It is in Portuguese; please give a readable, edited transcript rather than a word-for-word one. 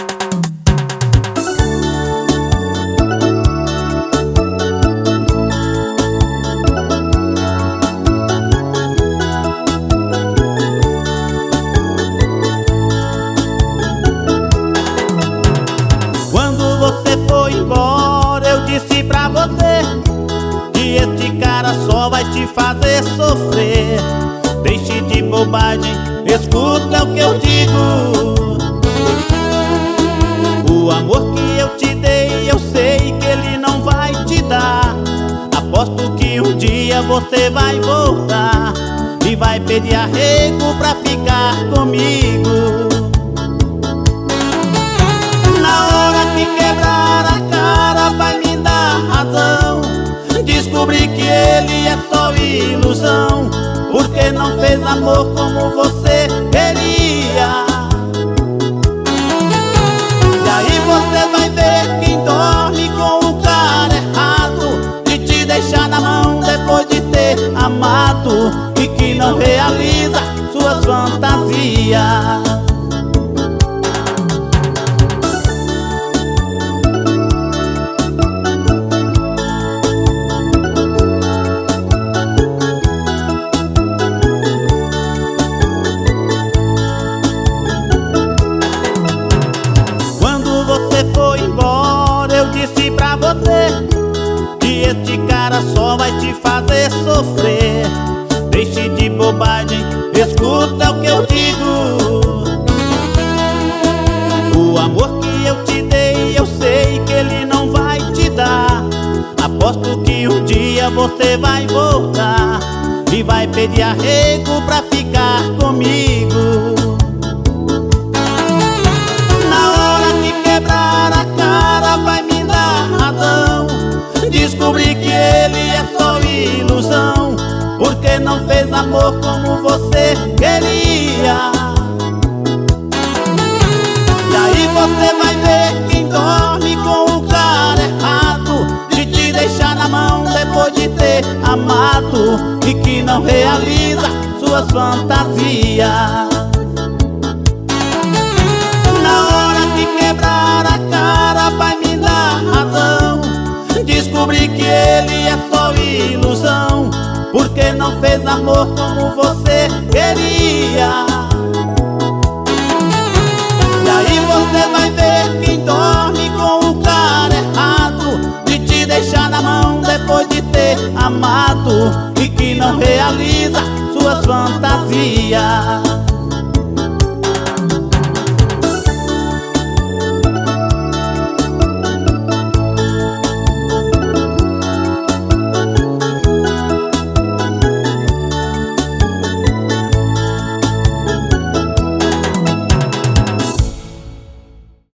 Quando você foi embora, eu disse pra você que este cara só vai te fazer sofrer. Deixe de bobagem, escuta o que eu digo. O amor que eu te dei, eu sei que ele não vai te dar. Aposto que um dia você vai voltar e vai pedir arrego pra ficar comigo. Na hora que quebrar a cara, vai me dar razão. Descobri que ele é só ilusão, porque não fez amor como você queria. E aí você vai ver quem dorme com o cara errado, e te deixar na mão depois de ter amado, e que não realiza suas fantasias. Foi embora, eu disse pra você que este cara só vai te fazer sofrer. Deixe de bobagem, escuta o que eu digo. O amor que eu te dei, eu sei que ele não vai te dar. Aposto que um dia você vai voltar e vai pedir arrego pra ficar comigo. Descobri que ele é só ilusão, porque não fez amor como você queria. E aí você vai ver quem dorme com o cara errado, de te deixar na mão depois de ter amado, e que não realiza suas fantasias. Na hora que quebrar a cara, vai me dar razão. Descobri que ele é só ilusão, porque não fez amor como você queria.